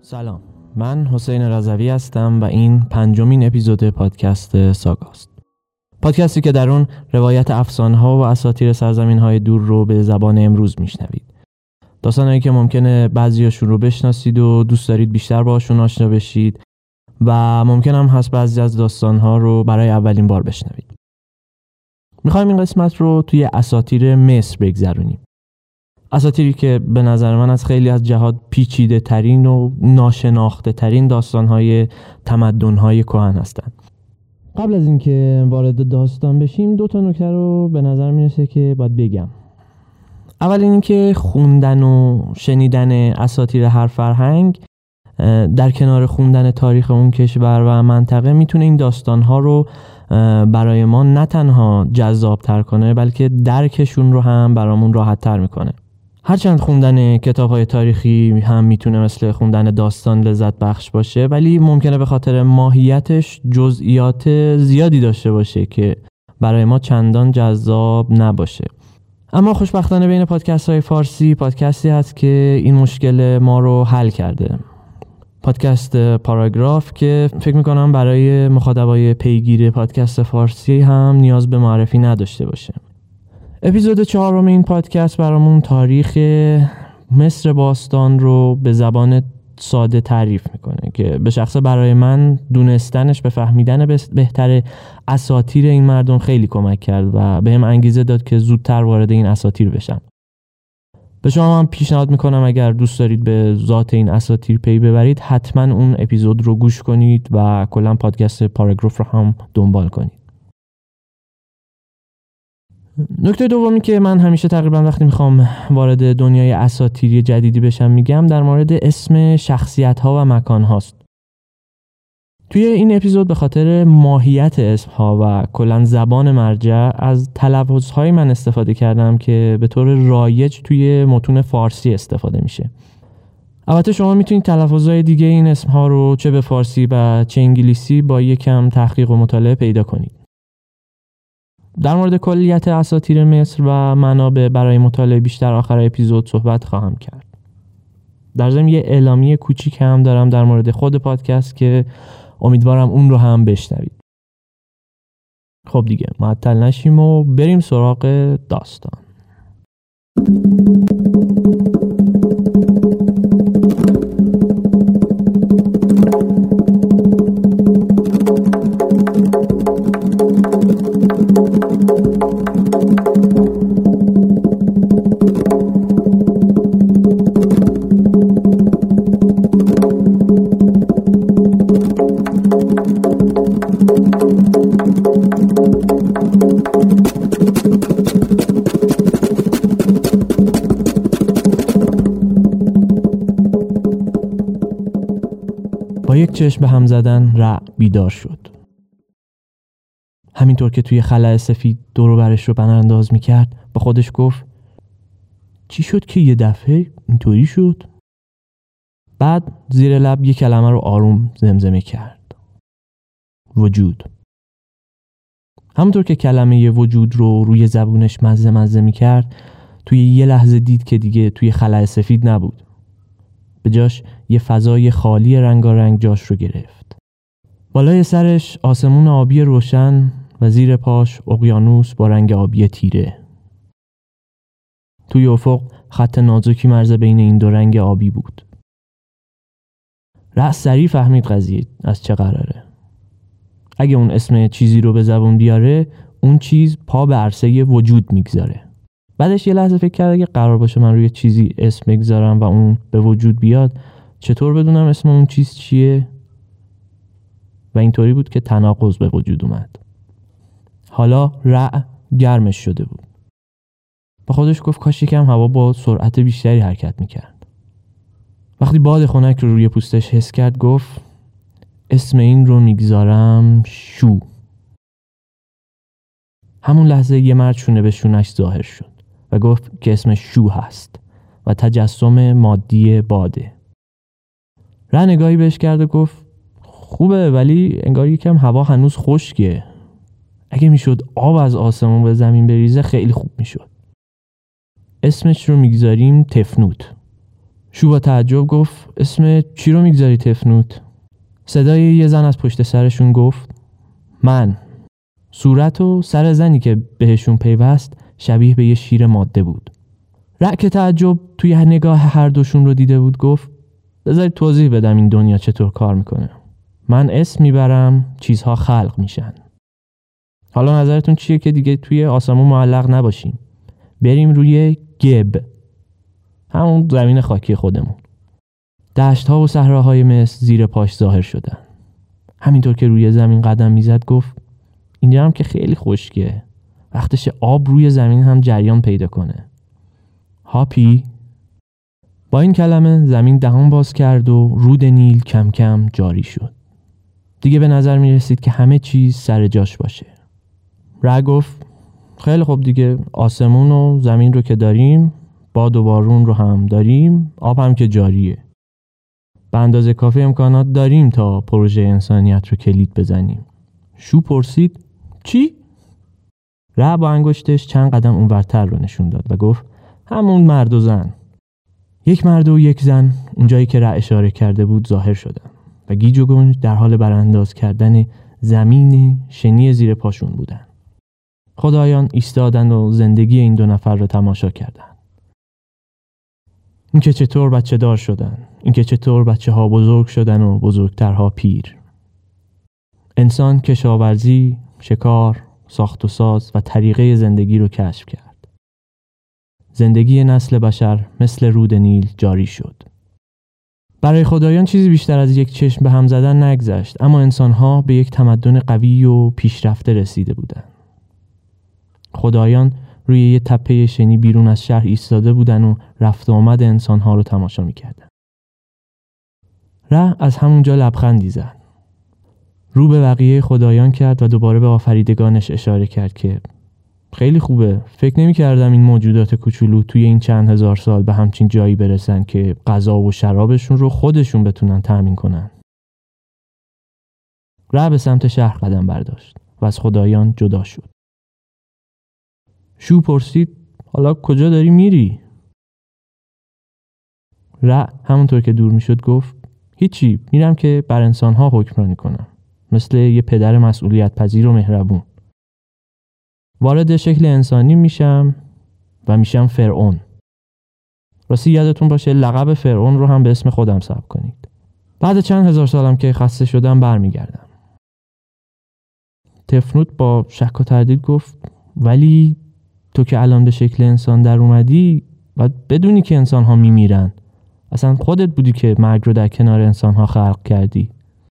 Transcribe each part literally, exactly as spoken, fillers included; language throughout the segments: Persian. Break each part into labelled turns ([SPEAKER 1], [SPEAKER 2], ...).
[SPEAKER 1] سلام، من حسین رضوی هستم و این پنجمین اپیزود پادکست ساگاست. پادکستی که در اون روایت افسانه‌ها و اساطیر سرزمین‌های دور رو به زبان امروز میشنوید. داستانایی که ممکنه بعضیاشون رو بشناسید و دوست دارید بیشتر باهاشون آشنا بشید و ممکن هم هست بعضی از داستان‌ها رو برای اولین بار بشنوید. می‌خوایم این قسمت رو توی اساطیر مصر بگذرونیم. اساطیری که به نظر من از خیلی از جهات پیچیده ترین و ناشناخته ترین داستان‌های تمدن‌های کهن هستند. قبل از اینکه وارد داستان بشیم دو تا نکته رو به نظر میرسه که باید بگم. اول اینکه خوندن و شنیدن اساطیر هر فرهنگ در کنار خوندن تاریخ اون کشور و منطقه میتونه این داستان‌ها رو برای ما نه تنها جذاب‌تر کنه بلکه درکشون رو هم برامون راحت‌تر میکنه. هرچند خوندن کتاب‌های تاریخی هم میتونه مثل خوندن داستان لذت بخش باشه، ولی ممکنه به خاطر ماهیتش جزئیات زیادی داشته باشه که برای ما چندان جذاب نباشه. اما خوشبختانه بین پادکست‌های فارسی پادکستی هست که این مشکل ما رو حل کرده. پادکست پاراگراف که فکر میکنم برای مخاطبای پیگیر پادکست فارسی هم نیاز به معرفی نداشته باشه. اپیزود چهارم این پادکست برامون تاریخ مصر باستان رو به زبان ساده تعریف میکنه که به شخصه برای من دونستنش به فهمیدن بهتر اساطیر این مردم خیلی کمک کرد و بهم انگیزه داد که زودتر وارد این اساطیر بشم. به شما هم پیشنهاد میکنم اگر دوست دارید به ذات این اساطیر پی ببرید حتما اون اپیزود رو گوش کنید و کلا پادکست پاراگراف رو هم دنبال کنید. نکته دومی که من همیشه تقریبا وقتی میخوام وارد دنیای اساطیری جدیدی بشم میگم در مورد اسم شخصیت ها و مکان هاست. توی این اپیزود به خاطر ماهیت اسم ها و کلا زبان مرجع از تلفظ های من استفاده کردم که به طور رایج توی متون فارسی استفاده میشه. البته شما میتونید تلفظ های دیگه این اسم ها رو چه به فارسی و چه انگلیسی با یکم تحقیق و مطالعه پیدا کنید. در مورد کلیت اساطیر مصر و منابع برای مطالعه بیشتر آخر اپیزود صحبت خواهم کرد. در ضمن یه اعلامیه کوچیک هم دارم در مورد خود پادکست که امیدوارم اون رو هم بشنوید. خب دیگه معطل نشیم و بریم سراغ داستان. با یک چشم به هم زدن رع بیدار شد. همینطور که توی خلأ سفید دور و برش رو برانداز میکرد با خودش گفت چی شد که یه دفعه اینطوری شد؟ بعد زیر لب یه کلمه رو آروم زمزمه کرد. وجود. همونطور که کلمه وجود رو روی زبونش مزه مزه میکرد توی یه لحظه دید که دیگه توی خلأ سفید نبود. به جاش یه فضای خالی رنگارنگ جاش رو گرفت. بالای سرش آسمون آبی روشن و زیر پاش اقیانوس با رنگ آبی تیره. توی افق خط نازکی مرز بین این دو رنگ آبی بود. رأس سریع فهمید قضیه از چه قراره. اگه اون اسم چیزی رو به زبون بیاره اون چیز پا به عرصه وجود میگذاره. بعدش یه لحظه فکر کرد اگه قرار باشه من روی چیزی اسم بگذارم و اون به وجود بیاد چطور بدونم اسم اون چیز چیه؟ و اینطوری بود که تناقض به وجود اومد. حالا رع گرمش شده بود. با خودش گفت کاش یکم هوا با سرعت بیشتری حرکت میکرد. وقتی باد خنک رو روی پوستش حس کرد گفت اسم این رو میگذارم شو. همون لحظه یه مرد شونه به شونش ظاهر شد و گفت که اسمش شو هست و تجسم مادی باده. رع نگاهی بهش کرد و گفت خوبه ولی انگار یکم هوا هنوز خشکه. اگه میشد آب از آسمون به زمین بریزه خیلی خوب میشد. اسمش رو میگذاریم تفنوت. شو با تعجب گفت اسم چی رو میگذاری تفنوت؟ صدای یه زن از پشت سرشون گفت من. صورت و سر زنی که بهشون پیوست شبیه به یه شیر ماده بود. رع که تعجب توی نگاه هر دوشون رو دیده بود گفت بذارید توضیح بدم این دنیا چطور کار میکنه. من اسم میبرم چیزها خلق میشن. حالا نظرتون چیه که دیگه توی آسمون معلق نباشیم؟ بریم روی گب، همون زمین خاکی خودمون. دشت ها و صحراهای مصر زیر پاش ظاهر شدن. همینطور که روی زمین قدم میزد گفت اینجا هم که خیلی خشکه، وقتش آب روی زمین هم جریان پیدا کنه. هاپی. با این کلمه زمین دهان باز کرد و رود نیل کم کم جاری شد. دیگه به نظر می رسید که همه چیز سر جاش باشه. رع گفت خیلی خوب دیگه، آسمون و زمین رو که داریم، باد و بارون رو هم داریم، آب هم که جاریه. به اندازه کافی امکانات داریم تا پروژه انسانیت رو کلید بزنیم. شو پرسید چی؟ رع با انگشتش چند قدم اونورتر رو نشون داد و گفت همون مرد و زن. یک مرد و یک زن اونجایی که رع اشاره کرده بود ظاهر شدن و گیج و گنج در حال برانداز کردن زمین شنی زیر پاشون بودن. خدایان ایستادن و زندگی این دو نفر رو تماشا کردن. اینکه چطور بچه دار شدن، اینکه چطور بچه ها بزرگ شدن و بزرگترها پیر. انسان کشاورزی، شکار، ساخت و ساز و طریقه زندگی رو کشف کرد. زندگی نسل بشر مثل رود نیل جاری شد. برای خدایان چیزی بیشتر از یک چشم به هم زدن نگذشت، اما انسان‌ها به یک تمدن قوی و پیشرفته رسیده بودند. خدایان روی یه تپه شنی بیرون از شهر ایستاده بودن و رفت و آمد انسان‌ها رو تماشا می‌کردن. رع از همونجا لبخندی زد. رو به بقیه خدایان کرد و دوباره به آفریدگانش اشاره کرد که خیلی خوبه. فکر نمی کردم این موجودات کوچولو توی این چند هزار سال به همچین جایی برسن که غذا و شرابشون رو خودشون بتونن تامین کنن. رع به سمت شهر قدم برداشت و از خدایان جدا شد. شو پرسید حالا کجا داری میری؟ رع همونطور که دور میشد گفت هیچی، میرم که بر انسانها حکمرانی کنم، مثل یه پدر مسئولیت پذیر و مهربون. وارد شکل انسانی میشم و میشم فرعون. راستی یادتون باشه لقب فرعون رو هم به اسم خودم ثبت کنید. بعد چند هزار سالم که خسته شدم برمیگردم. تفنوت با شک و تردید گفت ولی تو که الان به شکل انسان در اومدی باید بدونی که انسان ها میمیرن. اصلا خودت بودی که مرگ رو در کنار انسان ها خلق کردی.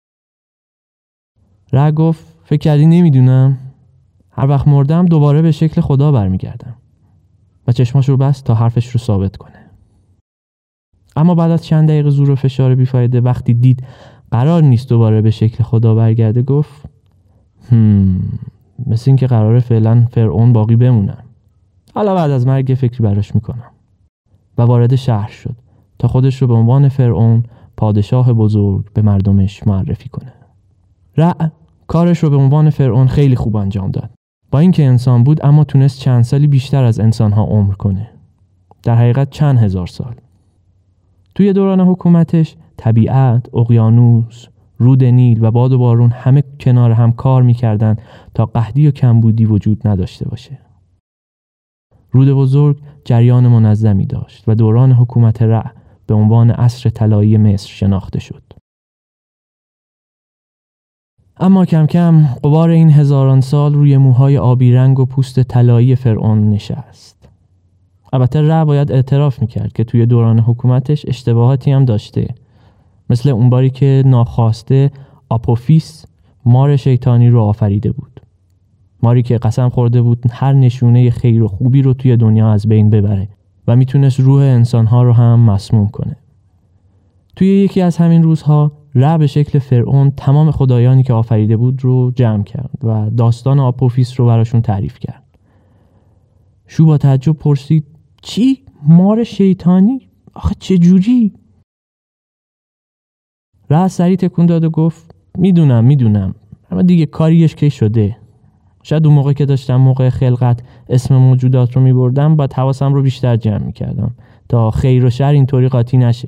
[SPEAKER 1] رع گفت فکر کردی نمیدونم؟ هر وقت مردم دوباره به شکل خدا برمیگردم. و چشماش رو بست تا حرفش رو ثابت کنه. اما بعد از چند دقیقه زور و فشار بیفایده وقتی دید قرار نیست دوباره به شکل خدا برگرده گفت هم مثل این که قراره فعلا فرعون باقی بمونم. حالا بعد از مرگ فکری براش میکنم. و وارد شهر شد تا خودش رو به عنوان فرعون پادشاه بزرگ به مردمش معرفی کنه. رع کارش رو به عنوان فرعون خیلی خوب انجام داد. با اینکه انسان بود اما تونست چند سالی بیشتر از انسان‌ها عمر کنه. در حقیقت چند هزار سال. توی دوران حکومتش طبیعت، اقیانوس، رود نیل و باد و بارون همه کنار هم کار می‌کردن تا قحطی و کمبودی وجود نداشته باشه. رود بزرگ جریان منظمی داشت و دوران حکومت رع به عنوان عصر طلایی مصر شناخته شد. اما کم کم غبار این هزاران سال روی موهای آبی رنگ و پوست طلایی فرعون نشست. البته رع باید اعتراف میکرد که توی دوران حکومتش اشتباهاتی هم داشته، مثل اون باری که ناخواسته آپوفیس مار شیطانی رو آفریده بود. ماری که قسم خورده بود هر نشونه خیر و خوبی رو توی دنیا از بین ببره و میتونست روح انسانها رو هم مسموم کنه. توی یکی از همین روزها رع به شکل فرعون تمام خدایانی که آفریده بود رو جمع کرد و داستان آپوفیس رو براشون تعریف کرد. شو با تعجب پرسید چی؟ مار شیطانی؟ آخه چه جوری؟ رع سری تکون داد و گفت میدونم میدونم اما دیگه کاریش که شده. شاید اون موقع که داشتم موقع خلقت اسم موجودات رو میبردم باید حواسم رو بیشتر جمع میکردم تا خیر و شر اینطوری قاطی نشه.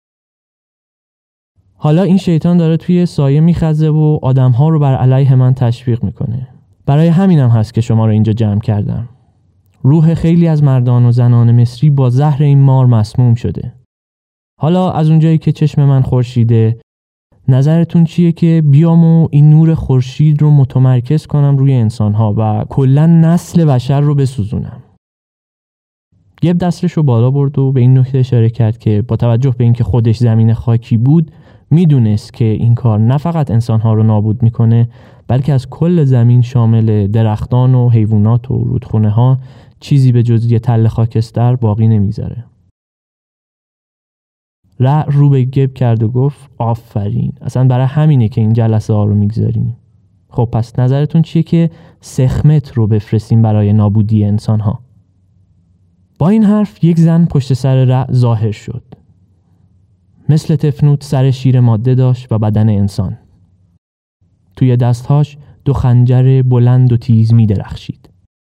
[SPEAKER 1] حالا این شیطان داره توی سایه میخزه و آدم‌ها رو بر علیه من تشویق میکنه. برای همینم هست که شما رو اینجا جمع کردم. روح خیلی از مردان و زنان مصری با زهر این مار مسموم شده. حالا از اونجایی که چشم من خورشیده، نظرتون چیه که بیام و این نور خورشید رو متمرکز کنم روی انسان‌ها و کلاً نسل بشر رو بسوزونم؟ گب دستش رو بالا برد و به این نکته اشاره کرد که با توجه به اینکه خودش زمین خاکی بود، میدونست که این کار نه فقط انسان‌ها رو نابود میکنه، بلکه از کل زمین شامل درختان و حیوانات و رودخونه‌ها چیزی به جز یه تله خاکستر باقی نمیذاره. رع رو به گب کرد و گفت آفرین، اصلا برای همینه که این جلسه ها رو میگذاریم. خب پس نظرتون چیه که سخمت رو بفرستیم برای نابودی انسان ها؟ با این حرف یک زن پشت سر رع ظاهر شد. مثل تفنوت سر شیر ماده داشت و بدن انسان. توی دستهاش دو خنجر بلند و تیز می درخشید.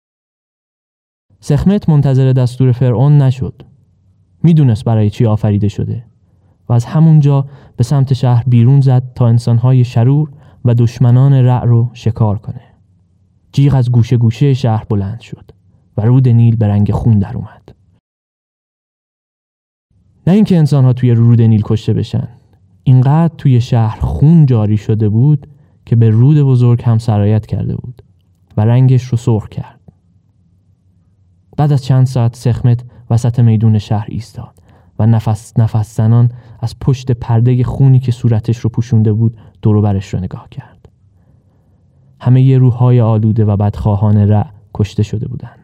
[SPEAKER 1] سخمت منتظر دستور فرعون نشد. میدونست برای چی آفریده شده و از همونجا به سمت شهر بیرون زد تا انسانهای شرور و دشمنان رع رو شکار کنه. جیغ از گوشه گوشه شهر بلند شد و رود نیل به رنگ خون در اومد. نه اینکه انسانها توی رود نیل کشته بشن، اینقدر توی شهر خون جاری شده بود که به رود بزرگ هم سرایت کرده بود و رنگش رو سرخ کرد. بعد از چند ساعت سخمت وسط میدون شهر ایستاد و نفس نفس زنان از پشت پرده خونی که صورتش رو پوشونده بود دور و برش رو نگاه کرد. همه ی روح‌های آلوده و بدخواهان رع کشته شده بودن.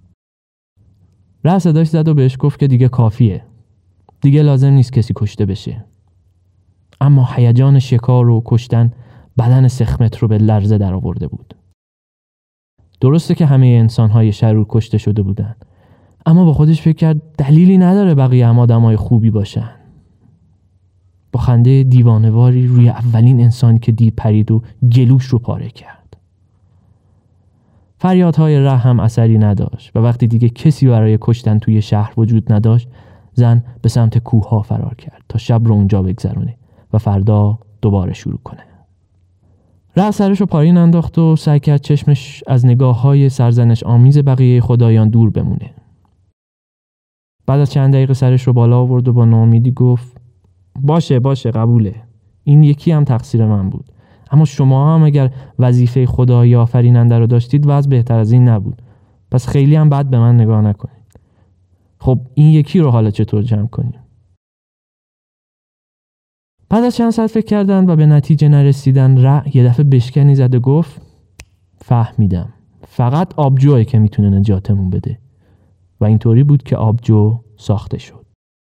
[SPEAKER 1] رع صداش زد و بهش گفت که دیگه کافیه. دیگه لازم نیست کسی کشته بشه. اما هیجان شکار و کشتن بدن سخمت رو به لرزه در آورده بود. درسته که همه انسان‌های شرور کشته شده بودن، اما با خودش فکر کرد دلیلی نداره بقیه هم آدمای خوبی باشن. با خنده دیوانه‌واری روی اولین انسانی که دید پرید و گلوش رو پاره کرد. فریادهای رع هم اثری نداشت و وقتی دیگه کسی برای کشتن توی شهر وجود نداشت، زن به سمت کوه‌ها فرار کرد تا شب رو اونجا بگذرونه و فردا دوباره شروع کنه. رع سرش رو پایین انداخت و سعی کرد چشمش از نگاه‌های سرزنش آمیز بقیه خدایان دور بمونه. بعد از چند دقیقه سرش رو بالا آورد و با ناامیدی گفت باشه باشه قبوله. این یکی هم تقصیر من بود. اما شما هم اگر وظیفه خدایی آفریننده رو داشتید وضع بهتر از این نبود. پس خیلی هم بد به من نگاه نکنید. خب این یکی رو حالا چطور جمع کنیم؟ بعد از چند ساعت فکر کردن و به نتیجه نرسیدن، رع یه دفعه بشکنی زد و گفت فهمیدم. فقط آبجوه که میتونه نجاتمون بده. و اینطوری بود که آبجو ساخته شد.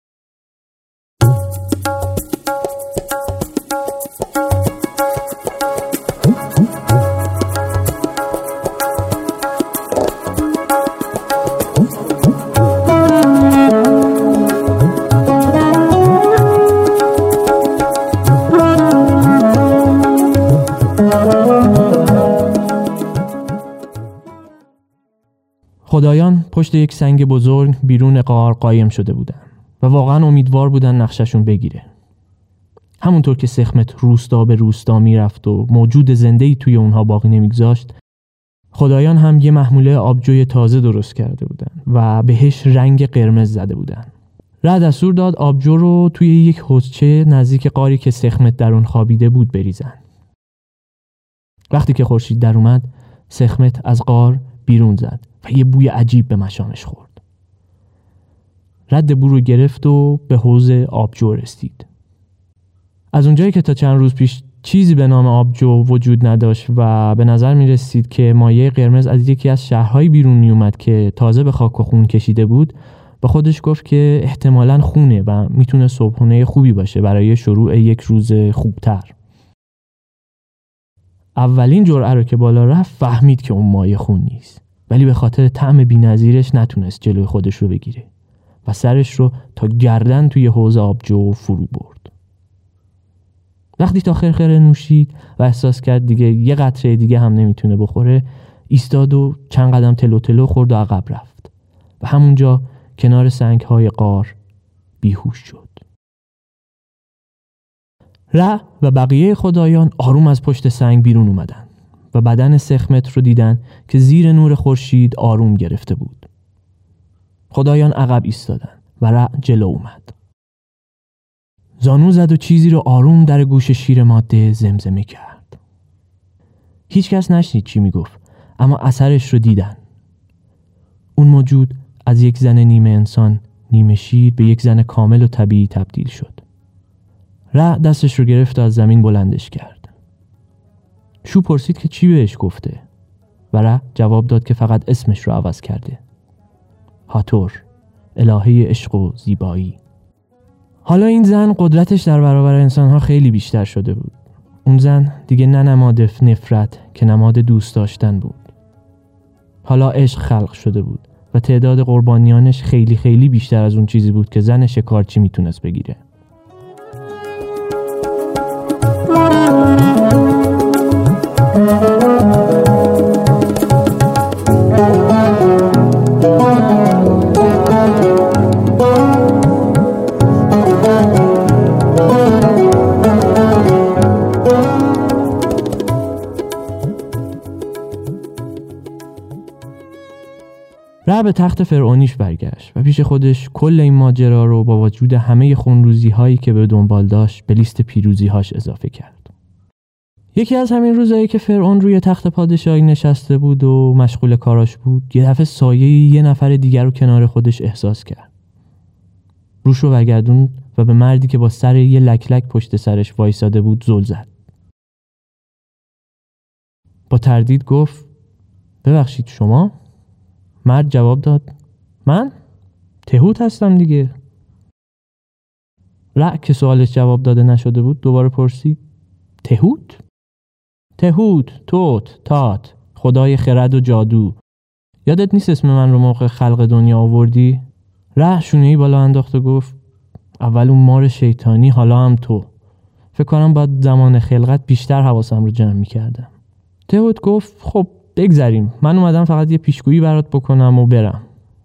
[SPEAKER 1] خدایان پشت یک سنگ بزرگ بیرون غار قایم شده بودن و واقعا امیدوار بودن نقششون بگیره. همونطور که سخمت روستا به روستا میرفت و موجود زنده‌ای توی اونها باقی نمیگذاشت، خدایان هم یه محموله آبجوی تازه درست کرده بودن و بهش رنگ قرمز زده بودن. رع دستور داد آبجو رو توی یک حوضچه نزدیک غاری که سخمت در اون خوابیده بود بریزن. وقتی که خورشید در اومد، سخمت از غار بیرون زد و یه بوی عجیب به مشامش خورد. رد بو رو گرفت و به حوض آبجو رسید. از اونجایی که تا چند روز پیش چیزی به نام آبجو وجود نداشت و به نظر می رسید که مایع قرمز از یکی از شهرهای بیرون می اومد که تازه به خاک و خون کشیده بود، با خودش گفت که احتمالاً خونه و میتونه صبحونه خوبی باشه برای شروع یک روز خوبتر. اولین جرعه رو که بالا رفت فهمید که اون مایع خون نیست، ولی به خاطر طعم بی‌نظیرش نتونست جلوی خودش رو بگیره و سرش رو تا گردن توی حوض آبجو فرو برد. وقتی تا خرخره نوشید و احساس کرد دیگه یه قطره دیگه هم نمیتونه بخوره، ایستاد و چند قدم تلو تلو خورد و عقب رفت و همونجا کنار سنگ‌های غار بیهوش شد. رع و بقیه خدایان آروم از پشت سنگ بیرون اومدن و بدن سخمت رو دیدن که زیر نور خورشید آروم گرفته بود. خدایان عقب ایستادن و رع جلو اومد. زانو زد و چیزی رو آروم در گوش شیر ماده زمزمه کرد. هیچ کس نشنید چی میگفت، اما اثرش رو دیدن. اون موجود از یک زن نیمه انسان نیمه شیر به یک زن کامل و طبیعی تبدیل شد. رع دستش رو گرفت و از زمین بلندش کرد. شو پرسید که چی بهش گفته و رع جواب داد که فقط اسمش رو عوض کرده. هاتور، الهه عشق و زیبایی. حالا این زن قدرتش در برابر انسانها خیلی بیشتر شده بود. اون زن دیگه نه نماد نفرت که نماد دوست داشتن بود. حالا عشق خلق شده بود و تعداد قربانیانش خیلی خیلی بیشتر از اون چیزی بود که زن شکارچی میتونست بگیره. رع به تخت فرعونیش برگشت و پیش خودش کل این ماجرا رو با وجود همه خونروزی هایی که به دنبال داشت به لیست پیروزی هاش اضافه کرد. یکی از همین روزایی که فرعون روی تخت پادشاهی نشسته بود و مشغول کاراش بود، یه دفعه سایه یه نفر دیگر رو کنار خودش احساس کرد. روش رو برگردون و به مردی که با سر یه لک لک پشت سرش وایساده بود زل زد. با تردید گفت: ببخشید شما؟ مرد جواب داد: من؟ تهوت هستم دیگه. رع که سوالش جواب داده نشده بود دوباره پرسید: تهوت؟ تهوت، توت، تات، خدای خرد و جادو. یادت نیست اسم من رو موقع خلق دنیا آوردی؟ رع شونه‌ای بالا انداخت و گفت: اول اون مار شیطانی، حالا هم تو. فکر کنم باید زمان خلقت بیشتر حواسم رو جمع می‌کردم. تهوت گفت: خب بگذریم، من اومدم فقط یه پیشگویی برات بکنم و برم.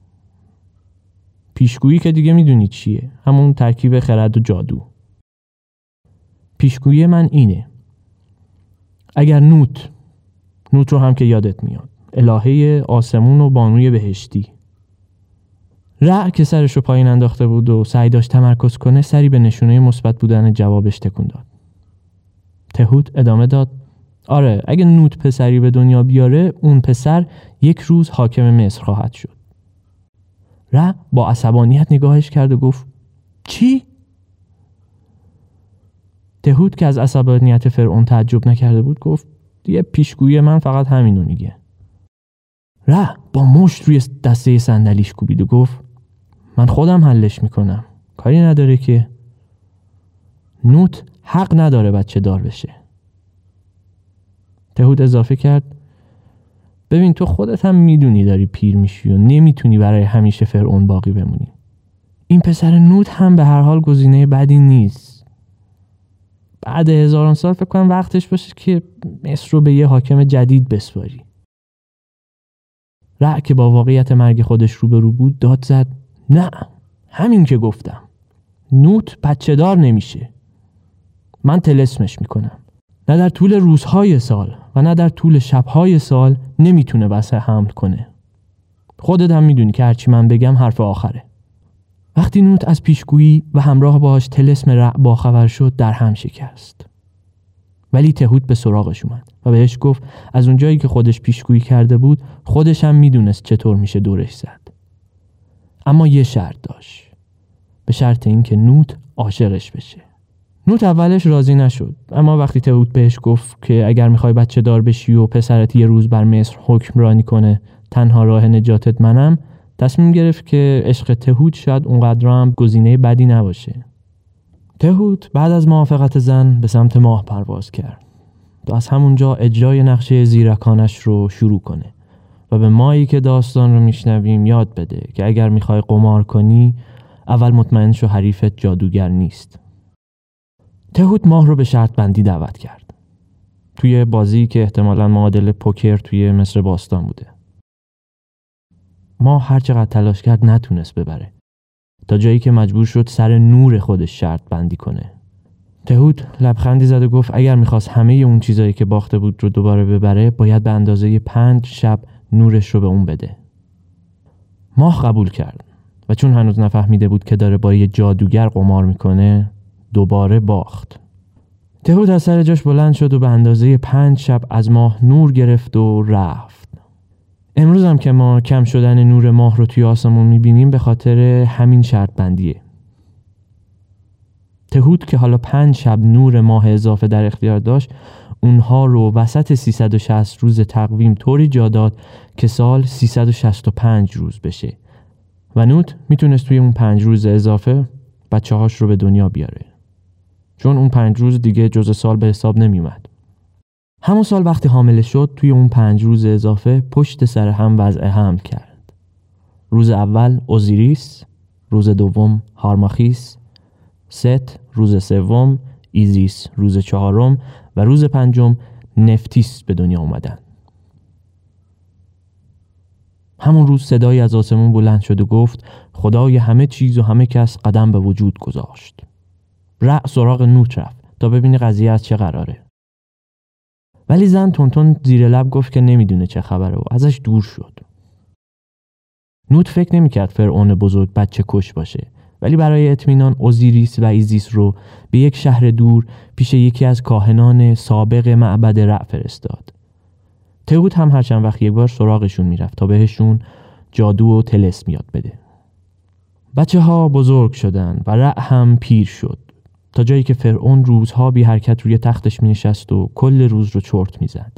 [SPEAKER 1] پیشگویی که دیگه میدونی چیه، همون ترکیب خرد و جادو. پیشگویی من اینه: اگر نوت نوت رو هم که یادت میاد، الهه آسمون و بانوی بهشتی. رع که سرش رو پایین انداخته بود و سعی داشت تمرکز کنه، سری به نشونه مثبت بودن جوابش تکون داد. تهوت ادامه داد: آره، اگه نوت پسری به دنیا بیاره، اون پسر یک روز حاکم مصر خواهد شد. رع با عصبانیت نگاهش کرد و گفت: چی؟ تهوت که از عصبانیت فرعون تعجب نکرده بود گفت: یه پیشگویی من فقط همینو میگه. رع با مشت روی دسته صندلیش کوبید و گفت: من خودم حلش میکنم، کاری نداره که. نوت حق نداره بچه دار بشه. تهوت اضافه کرد: ببین تو خودت هم میدونی داری پیر میشی و نمیتونی برای همیشه فرعون باقی بمونی. این پسر نوت هم به هر حال گزینه بدی نیست. بعد هزاران سال فکر کنم وقتش باشه که مصر رو به یه حاکم جدید بسپاری. رع که با واقعیت مرگ خودش روبرو بود داد زد: نه، همین که گفتم، نوت بچه دار نمیشه. من طلسمش میکنم. نه در طول روزهای سال و نه در طول شبهای سال نمیتونه بسه حمل کنه. خودت هم میدونی که هرچی من بگم حرف آخره. وقتی نوت از پیشگویی و همراه باهاش طلسم رع باخبر شد، در هم شکست. ولی تهوت به سراغش اومد و بهش گفت از اونجایی که خودش پیشگویی کرده بود، خودش هم میدونست چطور میشه دورش زد. اما یه شرط داشت، به شرط این که نوت عاشقش بشه. نوت اولش راضی نشد، اما وقتی تهوت بهش گفت که اگر میخوای بچه دار بشی و پسرت یه روز بر مصر حکمرانی کنه، تنها راه نجاتت منم، تصمیم گرفت که عشق تهوت شاید اونقدر هم گزینه بدی نباشه. تهوت بعد از موافقت زن به سمت ماه پرواز کرد تا از همونجا اجرای نقشه زیرکانش رو شروع کنه و به مایی که داستان رو میشنویم یاد بده که اگر میخوای قمار کنی، اول مطمئن شو حریفت جادوگر نیست. تهوت ماه رو به شرط بندی دعوت کرد توی بازی که احتمالاً معادل پوکر توی مصر باستان بوده. ماه هر چقدر تلاش کرد نتونست ببره تا جایی که مجبور شد سر نور خودش شرط بندی کنه. تهود لبخندی زد و گفت اگر میخواست همه اون چیزایی که باخته بود رو دوباره ببره باید به اندازه پنج شب نورش رو به اون بده. ماه قبول کرد و چون هنوز نفهمیده بود که داره با یه جادوگر قمار میکنه دوباره باخت. تهود از سر جاش بلند شد و به اندازه پنج شب از ماه نور گرفت و رفت. امروز هم که ما کم شدن نور ماه رو توی آسمون میبینیم به خاطر همین شرط بندیه. تهود که حالا پنج شب نور ماه اضافه در اختیار داشت اونها رو وسط سیصد و شصت روز تقویم طوری جا داد که سال سیصد و شصت و پنج روز بشه و نوت میتونست توی اون پنج روز اضافه بچه هاش رو به دنیا بیاره، چون اون پنج روز دیگه جز سال به حساب نمیومد. همون سال وقتی حامله شد توی اون پنج روز اضافه پشت سر هم وضع حمل کرد. روز اول اوزیریس، روز دوم هارماخیس، ست روز سوم، ایزیس روز چهارم و روز پنجم نفتیس به دنیا اومدن. همون روز صدایی از آسمون بلند شد و گفت خدای همه چیز و همه کس قدم به وجود گذاشت. رع سراغ نوت رفت تا ببینه قضیه از چه قراره. ولی زن تونتون زیر لب گفت که نمیدونه چه خبره و ازش دور شد. نوت فکر نمیکرد فرعون بزرگ بچه کش باشه، ولی برای اطمینان اوزیریس و ایزیس رو به یک شهر دور پیش یکی از کاهنان سابق معبد رع فرستاد. تهود هم هر چند وقت یک بار سراغشون میرفت تا بهشون جادو و طلسم یاد بده. بچه ها بزرگ شدن و رع هم پیر شد تا جایی که فرعون روزها بی حرکت روی تختش می نشست و کل روز رو چرت می زد.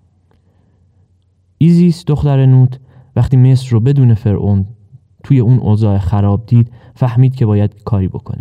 [SPEAKER 1] ایزیس دختر نوت وقتی مصر رو بدون فرعون توی اون اوضاع خراب دید فهمید که باید کاری بکنه.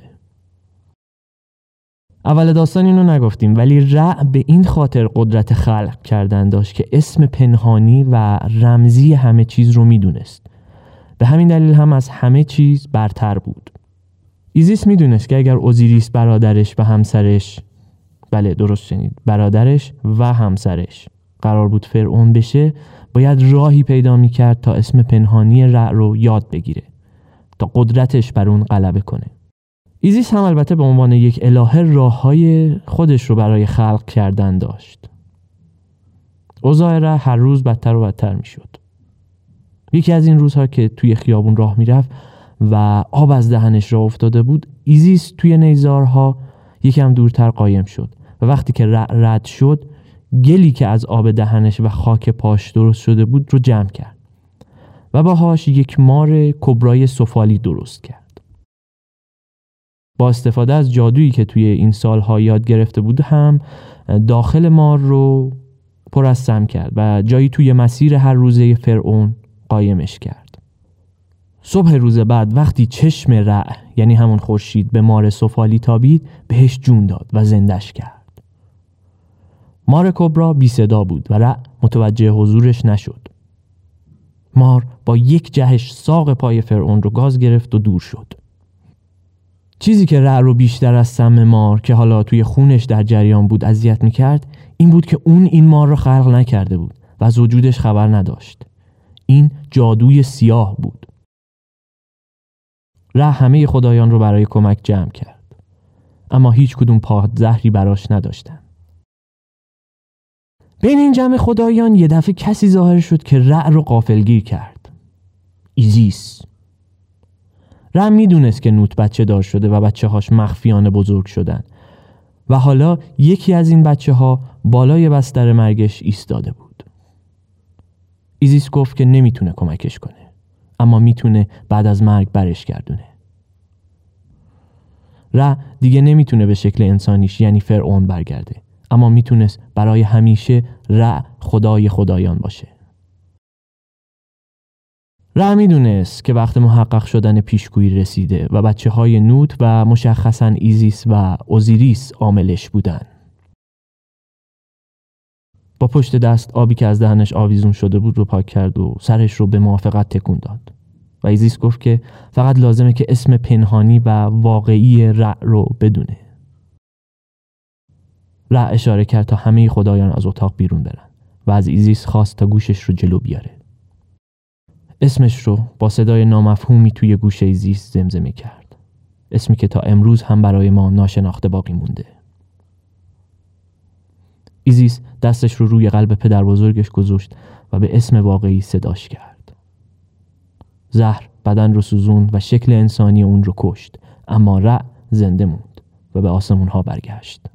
[SPEAKER 1] اول داستان اینو نگفتیم، ولی رع به این خاطر قدرت خلق کردن داشت که اسم پنهانی و رمزی همه چیز رو می دونست. به همین دلیل هم از همه چیز برتر بود. ایزیس میدونست که اگر اوزیریس برادرش و همسرش، بله درست شنید، برادرش و همسرش قرار بود فرعون بشه، باید راهی پیدا میکرد تا اسم پنهانی رع رو یاد بگیره تا قدرتش بر اون غلبه کنه. ایزیس هم البته به عنوان یک الهه راههای خودش رو برای خلق کردن داشت. اوضاع رع هر روز بدتر و بدتر میشد. یکی از این روزها که توی خیابون راه میرفت و آب از دهنش را افتاده بود، ایزیس توی نیزارها یکم دورتر قایم شد و وقتی که رد شد گلی که از آب دهنش و خاک پاش درست شده بود رو جمع کرد و باهاش یک مار کبرای سفالی درست کرد. با استفاده از جادویی که توی این سالها یاد گرفته بود هم داخل مار رو پر از سم کرد و جایی توی مسیر هر روزه فرعون قایمش کرد. صبح روز بعد وقتی چشم رع یعنی همون خورشید به مار سفالی تابید بهش جون داد و زندش کرد. مار کبرا بی صدا بود و رع متوجه حضورش نشد. مار با یک جهش ساق پای فرعون رو گاز گرفت و دور شد. چیزی که رع رو بیشتر از سم مار که حالا توی خونش در جریان بود اذیت می‌کرد این بود که اون این مار رو خلق نکرده بود و از وجودش خبر نداشت. این جادوی سیاه بود. رع همه خدایان رو برای کمک جمع کرد، اما هیچ کدوم پادزهری براش نداشتن. بین این جمع خدایان یه دفعه کسی ظاهر شد که رع رو غافلگیر کرد. ایزیس. رع میدونست که نوت بچه دار شده و بچه هاش مخفیانه بزرگ شدن و حالا یکی از این بچه ها بالای بستر مرگش ایستاده بود. ایزیس گفت که نمیتونه کمکش کنه، اما میتونه بعد از مرگ برش گردونه. رع دیگه نمیتونه به شکل انسانیش یعنی فرعون برگرده، اما میتونست برای همیشه رع خدای خدایان باشه. رع میدونست که وقت محقق شدن پیشگویی رسیده و بچه های نوت و مشخصاً ایزیس و اوزیریس عاملش بودن. با پشت دست آبی که از دهنش آویزون شده بود رو پاک کرد و سرش رو به موافقت تکون داد و ایزیس گفت که فقط لازمه که اسم پنهانی و واقعی رع رو بدونه. رع اشاره کرد تا همه خدایان از اتاق بیرون برن و از ایزیس خواست تا گوشش رو جلو بیاره. اسمش رو با صدای نامفهومی توی گوشه زیست زمزمه کرد. اسمی که تا امروز هم برای ما ناشناخته باقی مونده. ایزیس دستش رو روی قلب پدر بزرگش گذاشت و به اسم واقعی صداش کرد. زهر بدن رو سوزوند و شکل انسانی اون رو کشت، اما رع زنده موند و به آسمون ها برگشت.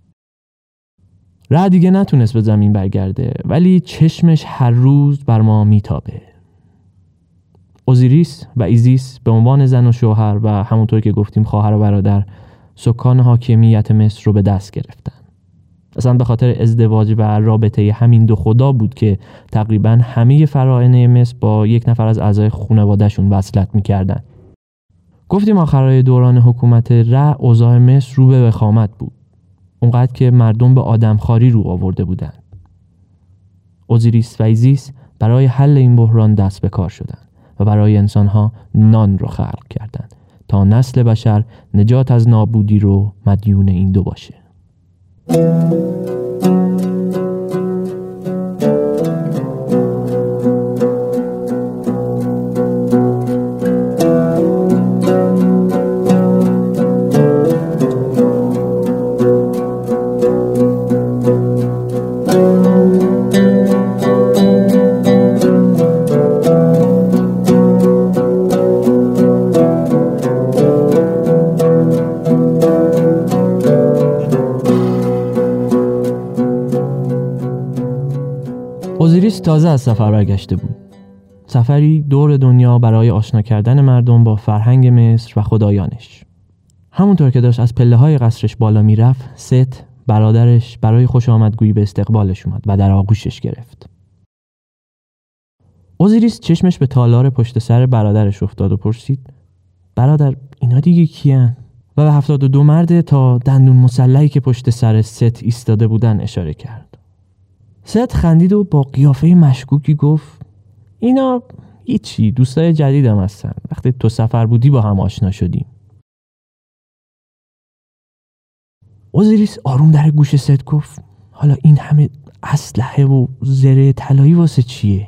[SPEAKER 1] رع دیگه نتونست به زمین برگرده، ولی چشمش هر روز بر ما میتابه. اوزیریس و ایزیس به عنوان زن و شوهر و همونطور که گفتیم خواهر و برادر سکان حاکمیت مصر رو به دست گرفتن. اصلا به خاطر ازدواج و رابطه همین دو خدا بود که تقریبا همه فراعنه مصر با یک نفر از اعضای خانواده‌شون وصلت میکردن. گفتیم آخرای دوران حکومت رع اوضاع مصر رو به وخامت بود. اونقدر که مردم به آدمخواری رو آورده بودن. اوزیریس و ایزیس برای حل این بحران دست به کار شدن و برای انسانها نان رو خلق کردن تا نسل بشر نجات از نابودی رو مدیون این دو باشه. اوزیریس تازه از سفر برگشته بود. سفری دور دنیا برای آشنا کردن مردم با فرهنگ مصر و خدایانش. همونطور که داشت از پله های قصرش بالا میرفت، ست برادرش برای خوش آمدگویی به استقبالش اومد و در آغوشش گرفت. اوزیریس چشمش به تالار پشت سر برادرش افتاد و پرسید: برادر، اینا دیگه کیان؟ و به هفتاد و دو مرد تا دندون مسلحی که پشت سر ست ایستاده بودن اشاره کرد. ست خندید و با قیافه مشکوکی گفت: اینا هیچی، دوستای جدیدم هستن. وقتی تو سفر بودی با هم آشنا شدیم. اوزیریس آروم در گوش ست گفت: حالا این همه اسلحه و زره طلایی واسه چیه؟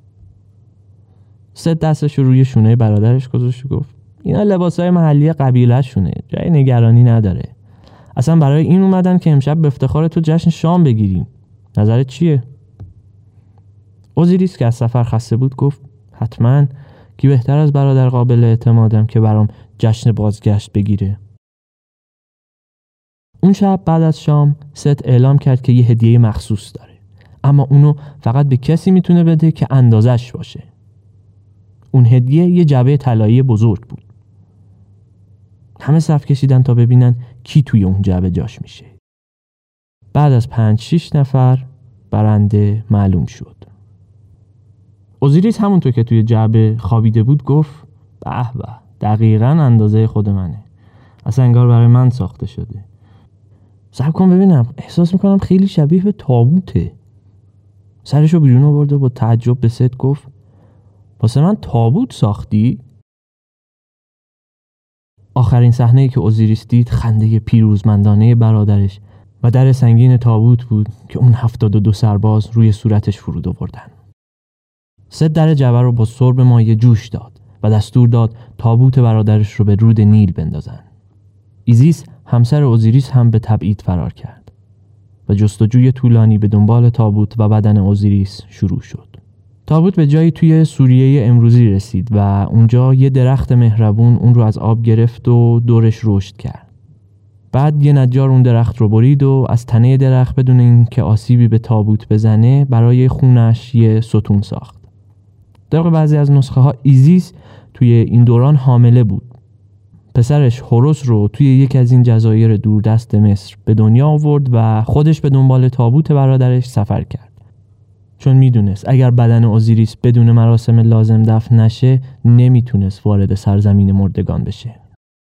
[SPEAKER 1] ست دستش رو روی شونه برادرش گذاشت و گفت: اینا لباسای محلی قبیله شونه، جای نگرانی نداره. اصلا برای این اومدن که امشب به افتخار تو جشن شام بگیریم. نظرت چیه؟ اوزیریس که از سفر خسته بود گفت: حتما، کی بهتر از برادر قابل اعتمادم که برام جشن بازگشت بگیره. اون شب بعد از شام ست اعلام کرد که یه هدیه مخصوص داره، اما اونو فقط به کسی میتونه بده که اندازش باشه. اون هدیه یه جعبه طلایی بزرگ بود. همه صف کشیدن تا ببینن کی توی اون جعبه جاش میشه. بعد از پنج شیش نفر برنده معلوم شد. اوزیریس همونطور که توی جعبه خوابیده بود گفت: به به، دقیقاً اندازه خود منه. اصلا انگار برای من ساخته شده. صبر کن ببینم، احساس میکنم خیلی شبیه به تابوته. سرشو بیرون آورد و با تعجب به ست گفت: واسه من تابوت ساختی؟ آخرین صحنه‌ای که اوزیریس دید خنده پیروزمندانه برادرش و در سنگین تابوت بود که اون هفتاد و دو سرباز روی صورتش فرود آوردن. ست در جعبه رو با سرب مایع جوش داد و دستور داد تابوت برادرش رو به رود نیل بندازن. ایزیس همسر اوزیریس هم به تبعید فرار کرد و جستجوی طولانی به دنبال تابوت و بدن اوزیریس شروع شد. تابوت به جایی توی سوریه امروزی رسید و اونجا یه درخت مهربون اون رو از آب گرفت و دورش رشد کرد. بعد یه نجار اون درخت رو برید و از تنه درخت بدون اینکه آسیبی به تابوت بزنه برای خونش یه ستون ساخت. طبق بعضی از نسخه ها ایزیس توی این دوران حامله بود. پسرش هوروس رو توی یک از این جزایر دوردست مصر به دنیا آورد و خودش به دنبال تابوت برادرش سفر کرد. چون میدونست اگر بدن اوزیریس بدون مراسم لازم دفن نشه نمیتونست وارد سرزمین مردگان بشه.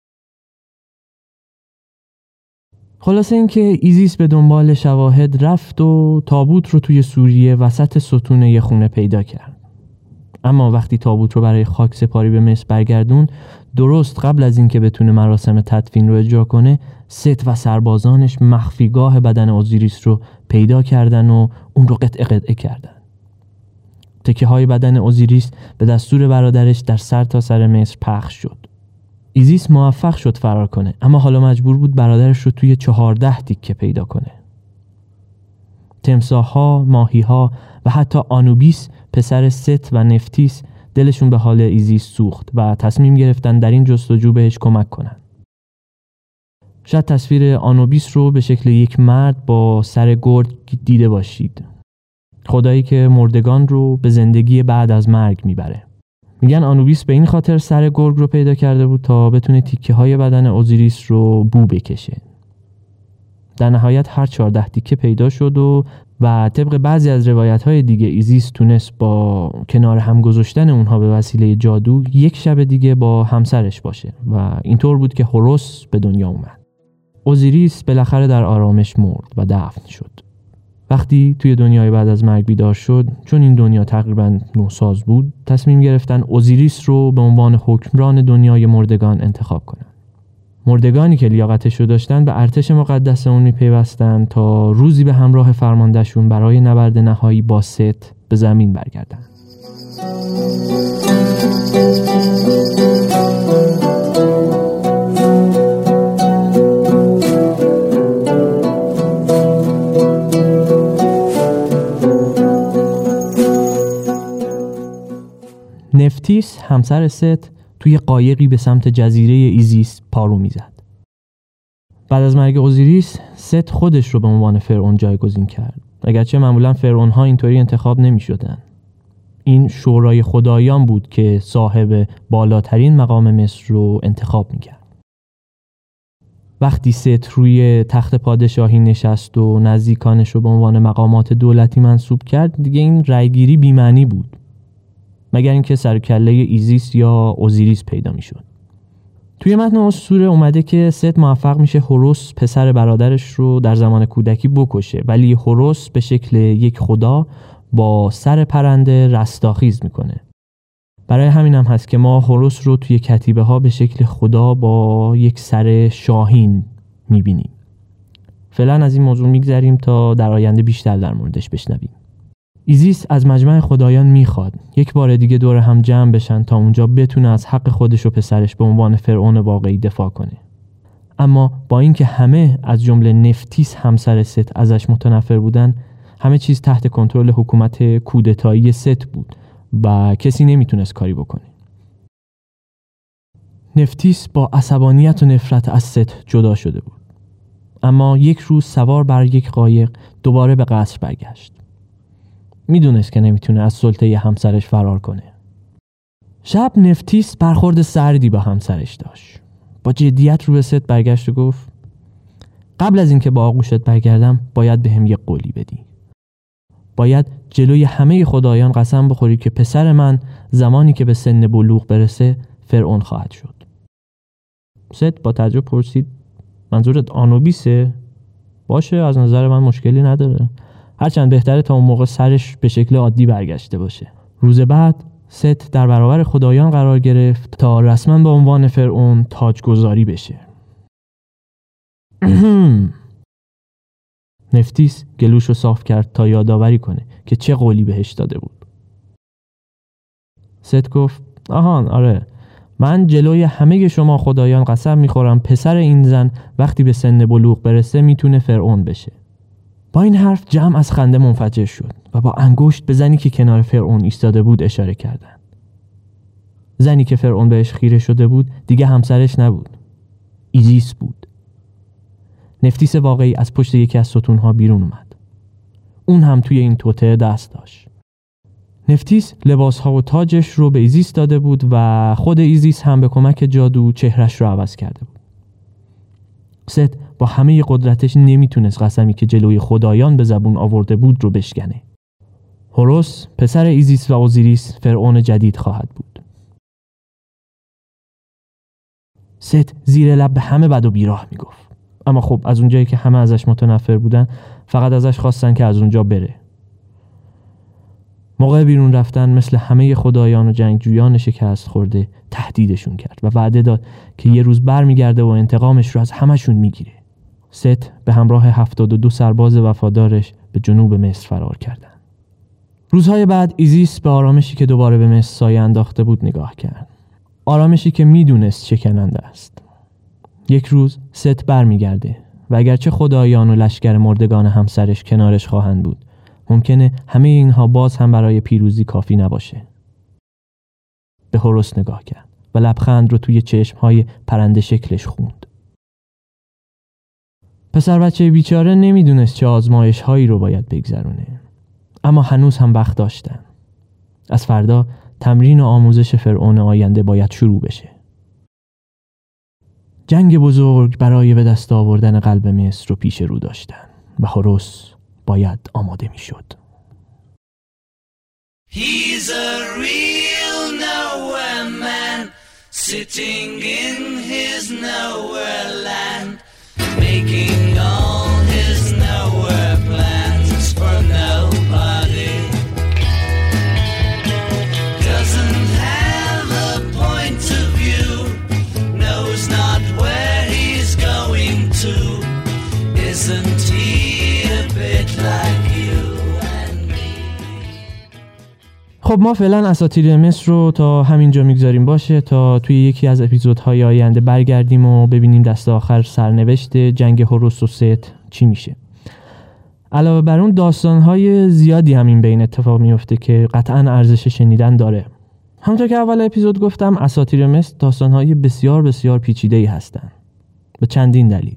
[SPEAKER 1] خلاصه اینکه ایزیس به دنبال شواهد رفت و تابوت رو توی سوریه وسط ستون یه خونه پیدا کرد. اما وقتی تابوت رو برای خاک سپاری به مصر برگردون، درست قبل از اینکه بتونه مراسم تدفین رو اجرا کنه، ست و سربازانش مخفیگاه بدن اوزیریس رو پیدا کردن و اون رو قطعه قطعه کردن. تکه های بدن اوزیریس به دستور برادرش در سر تا سر مصر پخش شد. ایزیس موفق شد فرار کنه، اما حالا مجبور بود برادرش رو توی چهارده تیکه پیدا کنه. تمساح‌ها، ماهی‌ها و حتی آنوبیس پسر ست و نفتیس دلشون به حال ایزیس سوخت و تصمیم گرفتن در این جستجو بهش کمک کنن. شاید تصویر آنوبیس رو به شکل یک مرد با سر گرگ دیده باشید. خدایی که مردگان رو به زندگی بعد از مرگ میبره. میگن آنوبیس به این خاطر سر گرگ رو پیدا کرده بود تا بتونه تیکه های بدن اوزیریس رو بو بکشه. در نهایت هر چهارده تیکه پیدا شد و و طبق بعضی از روایت های دیگه ایزیس تونست با کنار هم گذاشتن اونها به وسیله جادو یک شب دیگه با همسرش باشه و اینطور بود که هوروس به دنیا اومد. اوزیریس بالاخره در آرامش مرد و دفن شد. وقتی توی دنیای بعد از مرگ بیدار شد، چون این دنیا تقریباً نوساز بود، تصمیم گرفتن اوزیریس رو به عنوان حکمران دنیای مردگان انتخاب کنن. مردگانی که لیاقتش رو داشتن به ارتش مقدس اون میپیوستن تا روزی به همراه فرماندهشون برای نبرد نهایی با ست به زمین برگردن. نفتیس همسر ست توی قایقی به سمت جزیره ایزیس پارو میزد. بعد از مرگ اوزیریس، ست خودش رو به عنوان فرعون جایگزین کرد. اگرچه معمولا فرعون ها اینطوری انتخاب نمی شدن. این شورای خدایان بود که صاحب بالاترین مقام مصر رو انتخاب می کرد. وقتی ست روی تخت پادشاهی نشست و نزدیکانش رو به عنوان مقامات دولتی منصوب کرد، دیگه این رایگیری بی‌معنی بود. مگر اینکه سر کله ایزیس یا اوزیریس پیدا می شد. توی متن اسطوره اومده که ست موفق میشه هوروس پسر برادرش رو در زمان کودکی بکشه، ولی هوروس به شکل یک خدا با سر پرنده رستاخیز میکنه. برای همین هم هست که ما هوروس رو توی کتیبه ها به شکل خدا با یک سر شاهین میبینیم. فعلا از این موضوع میگذریم تا در آینده بیشتر در موردش بشنویم. ایزیس از مجمع خدایان میخواد یک بار دیگه دور هم جمع بشن تا اونجا بتونه از حق خودش و پسرش به عنوان فرعون واقعی دفاع کنه. اما با اینکه همه از جمله نفتیس همسر ست ازش متنفر بودن، همه چیز تحت کنترل حکومت کودتایی ست بود و کسی نمیتونست کاری بکنه. نفتیس با عصبانیت و نفرت از ست جدا شده بود. اما یک روز سوار بر یک قایق دوباره به قصر برگشت. میدونست که نمیتونه از سلطه همسرش فرار کنه. شب نفتیس برخورد سردی با همسرش داشت. با جدیت رو به ست برگشت و گفت: قبل از اینکه با آغوشت برگردم باید بهم یک قولی بدی. باید جلوی همه خدایان قسم بخوری که پسر من زمانی که به سن بلوغ برسه فرعون خواهد شد. ست با تعجب پرسید: منظورت آنوبیسه؟ باشه، از نظر من مشکلی نداره. هرچند بهتره تا اون موقع سرش به شکل عادی برگشته باشه. روز بعد ست در برابر خدایان قرار گرفت تا رسما به عنوان فرعون تاجگذاری بشه. نفتیس گلوش رو صاف کرد تا یادآوری کنه که چه قولی بهش داده بود. ست گفت: آهان آره، من جلوی همه شما خدایان قسم میخورم پسر این زن وقتی به سن بلوغ برسه میتونه فرعون بشه. با این حرف جمع از خنده منفجر شد و با انگشت به زنی که کنار فرعون ایستاده بود اشاره کردند. زنی که فرعون بهش خیره شده بود دیگه همسرش نبود، ایزیس بود. نفتیس واقعی از پشت یکی از ستونها بیرون اومد. اون هم توی این توطئه دست داشت. نفتیس لباسها و تاجش رو به ایزیس داده بود و خود ایزیس هم به کمک جادو چهرش رو عوض کرده بود. ست با همه قدرتش نمیتونست قسمی که جلوی خدایان به زبون آورده بود رو بشکنه. هوروس پسر ایزیس و اوزیریس فرعون جدید خواهد بود. ست زیر لب به همه بد و بیراه میگفت. اما خب از اونجایی که همه ازش متنفر بودن فقط ازش خواستن که از اونجا بره. موقع بیرون رفتن مثل همه خدایان و جنگجویان شکست خورده تهدیدشون کرد و وعده داد که یه روز برمیگرده و انتقامش رو از همشون میگیره. ست به همراه هفتاد و دو سرباز وفادارش به جنوب مصر فرار کردن. روزهای بعد ایزیس به آرامشی که دوباره به مصر سایه انداخته بود نگاه کرد. آرامشی که میدونست شکننده است. یک روز ست برمیگرده و اگرچه خدایان و لشکر مردگان همسرش کنارش خواهند بود، ممکنه همه اینها باز هم برای پیروزی کافی نباشه. به هوروس نگاه کرد و لبخند رو توی چشمهای پرنده شکلش خوند. پسر بچه بیچاره نمیدونست چه آزمایش هایی رو باید بگذرونه، اما هنوز هم وقت داشتن. از فردا تمرین و آموزش فرعون آینده باید شروع بشه. جنگ بزرگ برای به دست آوردن قلب مصر رو پیش رو داشتن و هوروس باید آماده می شد.
[SPEAKER 2] He's a real nowhere man, sitting in his nowhere land, making all his nowhere plans for nobody. Doesn't have a point of view, knows not where he's going to. Isn't he a bit like you and me?
[SPEAKER 1] خب ما فعلا اساطیر مصر رو تا همینجا میگذاریم باشه تا توی یکی از اپیزودهای آینده برگردیم و ببینیم دست آخر سرنوشت جنگ هوروس و ست چی میشه. علاوه بر اون داستانهای زیادی همین بین اتفاق میفته که قطعاً ارزش شنیدن داره. همونطور که اول اپیزود گفتم اساطیر مصر داستانهای بسیار بسیار پیچیده‌ای هستن به چندین دلیل.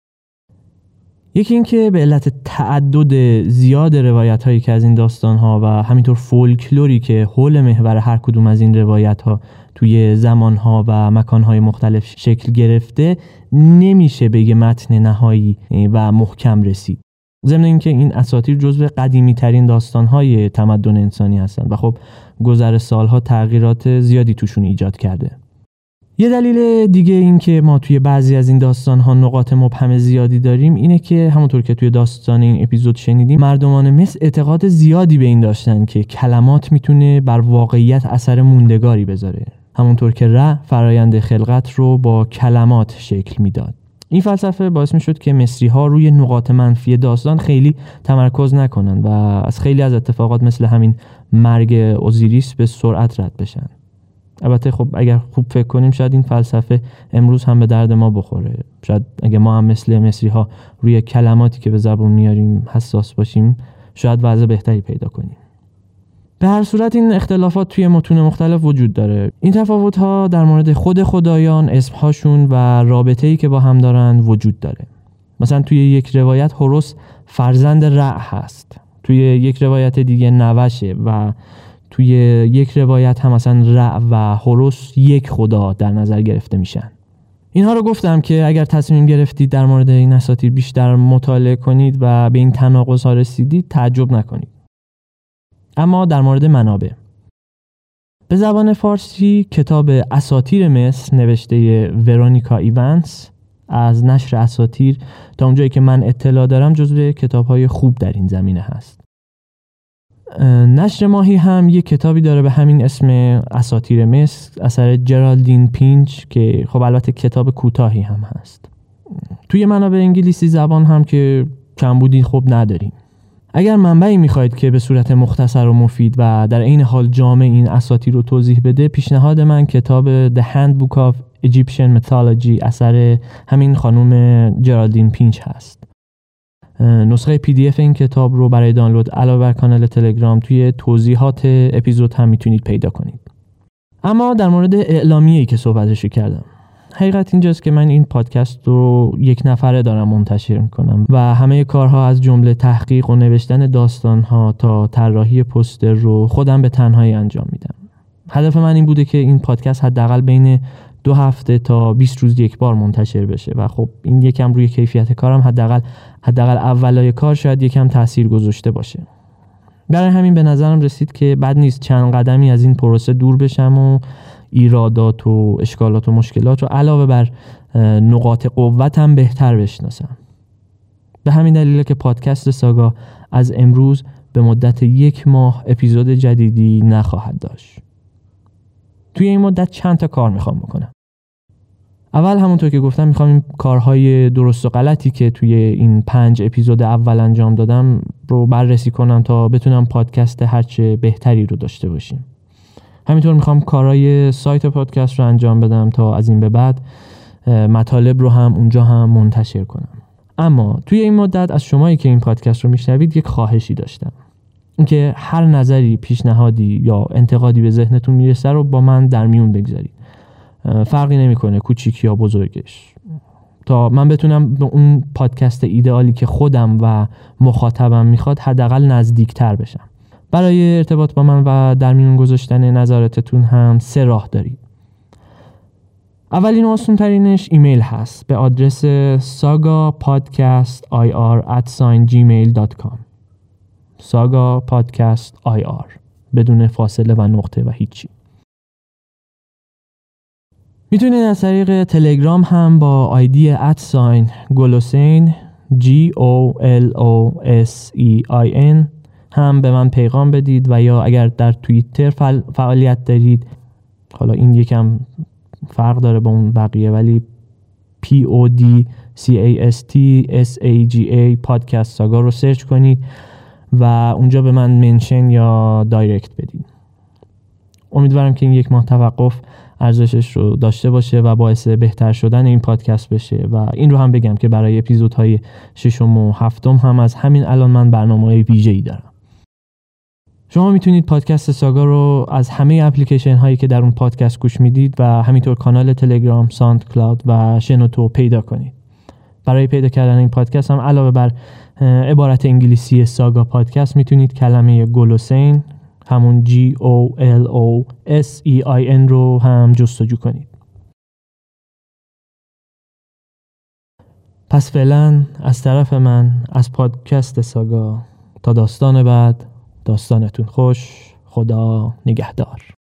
[SPEAKER 1] یکی این که به علت تعدد زیاد روایت‌هایی که از این داستان‌ها و همینطور فولکلوری که حول محور هر کدوم از این روایت‌ها توی زمان‌ها و مکان‌های مختلف شکل گرفته، نمیشه به یه متن نهایی و محکم رسید. ضمن اینکه این اساطیر جزو قدیمی‌ترین داستان‌های تمدن انسانی هستند و خب گذر سال‌ها تغییرات زیادی توشون ایجاد کرده. یه دلیل دیگه این که ما توی بعضی از این داستان‌ها نقاط مبهم زیادی داریم اینه که همونطور که توی داستان این اپیزود شنیدیم، مردمان مصر اعتقاد زیادی به این داشتن که کلمات میتونه بر واقعیت اثر موندگاری بذاره، همونطور که ره فرایند خلقت رو با کلمات شکل میداد. این فلسفه باعث میشد که مصری‌ها روی نقاط منفی داستان خیلی تمرکز نکنن و از خیلی از اتفاقات مثل همین مرگ اوزیریس به سرعت رد بشن. البته خب اگر خوب فکر کنیم شاید این فلسفه امروز هم به درد ما بخوره. شاید اگه ما هم مثل مصری‌ها روی کلماتی که به زبون میاریم حساس باشیم، شاید وضع بهتری پیدا کنیم. به هر صورت این اختلافات توی متون مختلف وجود داره. این تفاوت‌ها در مورد خود خدایان، اسم‌هاشون و رابطه‌ای که با هم دارن وجود داره. مثلا توی یک روایت هوروس فرزند رع هست، توی یک روایت دیگه نوشه و توی یک روایت هم مثلا رع و هوروس یک خدا در نظر گرفته میشن. اینها رو گفتم که اگر تصمیم گرفتید در مورد این اساطیر بیشتر مطالعه کنید و به این تناقض‌ها رسیدید تعجب نکنید. اما در مورد منابع، به زبان فارسی کتاب اساطیر مصر نوشته ورونیکا ایونس از نشر اساطیر تا اونجایی که من اطلاع دارم جزو کتاب‌های خوب در این زمینه هست. نشر ماهی هم یک کتابی داره به همین اسم اساطیر مصر اثر جرالدین پینچ که خب البته کتاب کوتاهی هم هست. توی منابع انگلیسی زبان هم که کمبودی خب نداریم. اگر منبعی میخواید که به صورت مختصر و مفید و در عین حال جامع این اساطیر رو توضیح بده، پیشنهاد من کتاب The Handbook of Egyptian Mythology اثر همین خانم جرالدین پینچ هست. نسخه پی دی اف این کتاب رو برای دانلود علاوه بر کانال تلگرام توی توضیحات اپیزود هم میتونید پیدا کنید. اما در مورد اعلامیه‌ای که صحبتشو کردم، حقیقت اینجاست که من این پادکست رو یک نفره دارم منتشر میکنم و همه کارها از جمله تحقیق و نوشتن داستانها تا طراحی پوستر رو خودم به تنهایی انجام میدم. هدف من این بوده که این پادکست حداقل بین دو هفته تا بیست روز یک بار منتشر بشه و خب این یکم روی کیفیت کارم حداقل حداقل اولای کار شاید یکم تاثیر گذاشته باشه. برای همین به نظرم رسید که بد نیست چند قدمی از این پروسه دور بشم و ایرادات و اشکالات و مشکلات رو علاوه بر نقاط قوتم بهتر بشناسم. به همین دلیله که پادکست ساگا از امروز به مدت یک ماه اپیزود جدیدی نخواهد داشت. توی این مدت چند تا کار میخوام بکنم. اول همونطور که گفتم میخوام این کارهای درست و غلطی که توی این پنج اپیزود اول انجام دادم رو بررسی کنم تا بتونم پادکست هرچه بهتری رو داشته باشیم. همینطور میخوام کارهای سایت پادکست رو انجام بدم تا از این به بعد مطالب رو هم اونجا هم منتشر کنم. اما توی این مدت از شمایی که این پادکست رو میشنوید یک خواهشی داشتم، اینکه هر نظری، پیشنهادی یا انتقادی به ذهنتون میرسه رو با من در میون بگذارید. فرقی نمیکنه کوچیک یا بزرگش، تا من بتونم به اون پادکست ایدئالی که خودم و مخاطبم میخواد حداقل نزدیکتر بشم. برای ارتباط با من و در میون گذاشتن نظراتتون هم سه راه دارید. اولین و آسون ترینش ایمیل هست به آدرس saga podcast i r at gmail dot com saga podcast i r بدون فاصله و نقطه و هیچی. میتونید از طریق تلگرام هم با آیدی ادساین گلوسین G O L O S E I N هم به من پیغام بدید و یا اگر در توییتر فعالیت دارید، حالا این یکم فرق داره با اون بقیه ولی P O D C A S T S A G A پادکست ساگا رو سرچ کنید و اونجا به من منشن یا دایرکت بدید. امیدوارم که این یک ماه توقف ارزشش رو داشته باشه و باعث بهتر شدن این پادکست بشه. و این رو هم بگم که برای اپیزودهای ششم و هفتم هم از همین الان من برنامه‌های ویژه‌ای دارم. شما میتونید پادکست ساگا رو از همه اپلیکیشن هایی که در اون پادکست گوش میدید و همینطور کانال تلگرام، ساوند کلاود و شنوتو پیدا کنید. برای پیدا کردن این پادکست هم علاوه بر عبارت انگلیسی ساگا پادکست میتونید کلمه گلوسین همون G O L O S E I N رو هم جستجو کنید. پس فعلا از طرف من از پادکست ساگا تا داستان بعد، داستانتون خوش. خدا نگهدار.